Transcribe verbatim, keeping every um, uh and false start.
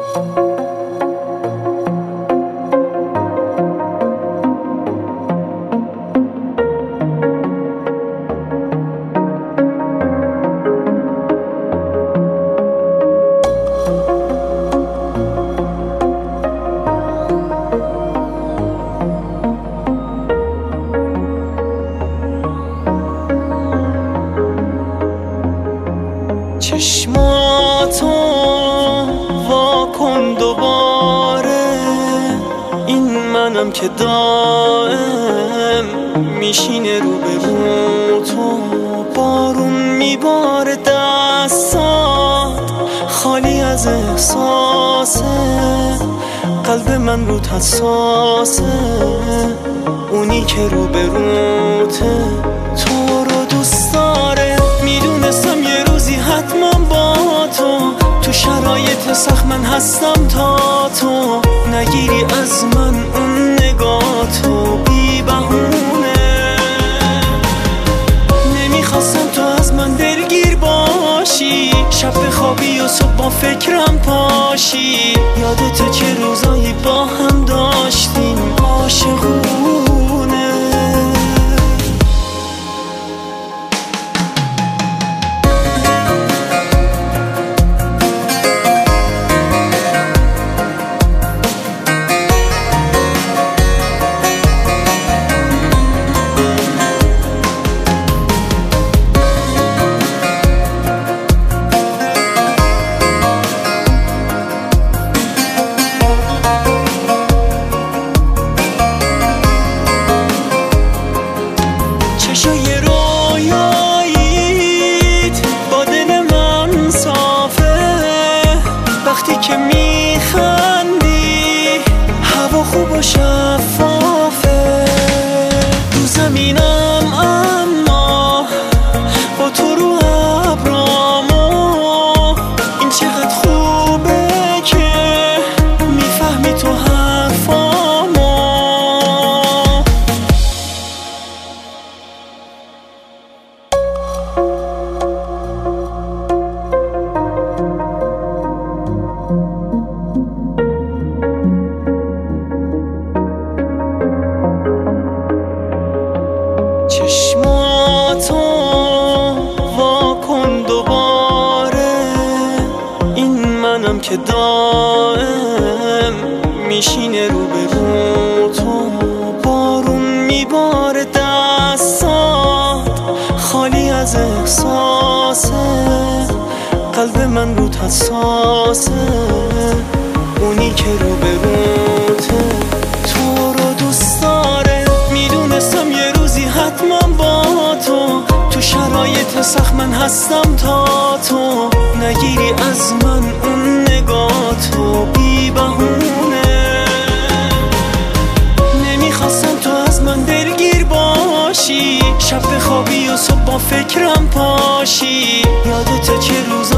چشماتو واکن دوباره، این منم که دائم میشینه رو به رو تو. بارون میباره دستات خالی از احساسه، قلب من رو حساسه، اونی که رو به روته تو رو دوست داره. میدونستم یه روزی حتما با تو تو شرایط سخت من هستم تا تو نگیری از من اون نگاه تو بی بهونه. نمیخواستم تو از من دلگیر باشی، شب بخوابی و صبح با فکرم پاشی. یادت چه روزایی با هم داشتیم عاشقونه. چشای رویاییت با دل من صافه، وقتی که میخندی هوا خوب و شفافه. رو زمینم اما با تو رو ابرامو، این چقدر خوبه که میفهمی تو حرفامو. چشماتو واکن دوباره، این منم که دائم میشینه رو به رو تو. بارون میباره دستات خالی از احساسه، قلب من رو حساسه، اونی که رو به روته تو رو دوست داره. میدونستم یه روزی حتما با تو تو شرایط سخت من هستم تا تو نگیری از من اون نگاه تو بی بهونه. نمیخواستم تو از من دلگیر باشی، شب بخوابی و صبح با فکرم پاشی. یادت چه روز